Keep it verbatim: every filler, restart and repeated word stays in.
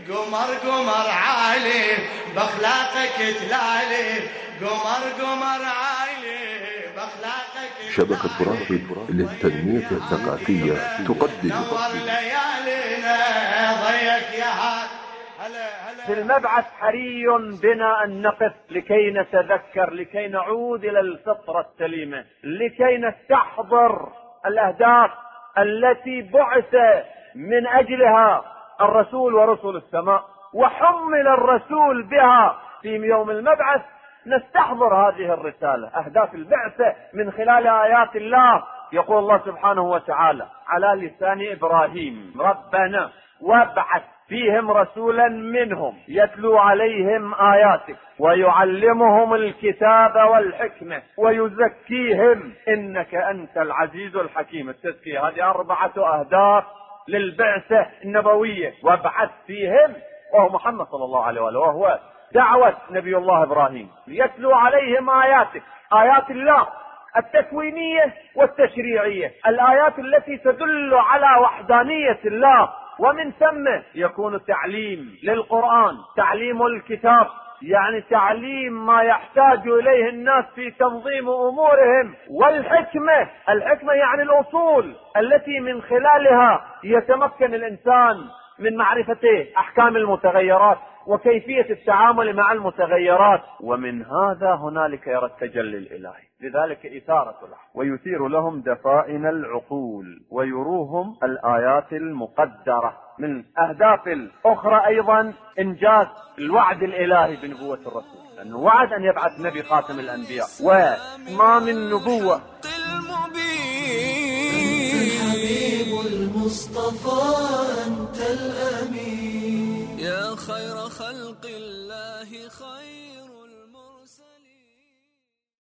قمر قمر عالي بأخلاقك تلالي، قمر قمر عالي بأخلاقك. شبكة راشد للتنمية الثقافية تقدم نور ليالينا ضيق يا هاد. في المبعث حري بنا أن نقف لكي نتذكر، لكي نعود إلى الفطرة السليمة، لكي نستحضر الأهداف التي بعث من أجلها الرسول ورسل السماء، وحمل الرسول بها في يوم المبعث. نستحضر هذه الرسالة، أهداف البعثة من خلال آيات الله. يقول الله سبحانه وتعالى على لسان إبراهيم: ربنا وابعث فيهم رسولا منهم يتلو عليهم آياتك ويعلمهم الكتاب والحكمة ويزكيهم إنك أنت العزيز الحكيم. التزكية هذه أربعة أهداف للبعثة النبوية. وابعث فيهم وهو محمد صلى الله عليه وآله، وهو دعوة نبي الله إبراهيم. يتلو عليهم آياتك، آيات الله التكوينية والتشريعية، الآيات التي تدل على وحدانية الله، ومن ثم يكون تعليم للقرآن، تعليم الكتاب، يعني تعليم ما يحتاج إليه الناس في تنظيم أمورهم. والحكمة، الحكمة يعني الأصول التي من خلالها يتمكن الإنسان من معرفة أحكام المتغيرات وكيفية التعامل مع المتغيرات. ومن هذا هنالك يرى التجلي الإلهي، لذلك إثارة له ويثير لهم دفائن العقول ويروهم الآيات المقدرة. من أهداف الأخرى أيضا إنجاز الوعد الإلهي بنبوة الرسول، لأنه وعد أن يبعث نبي خاتم الأنبياء، وما من نبوة. الحبيب المصطفى أنت الأمين، يا خير خلق الله خير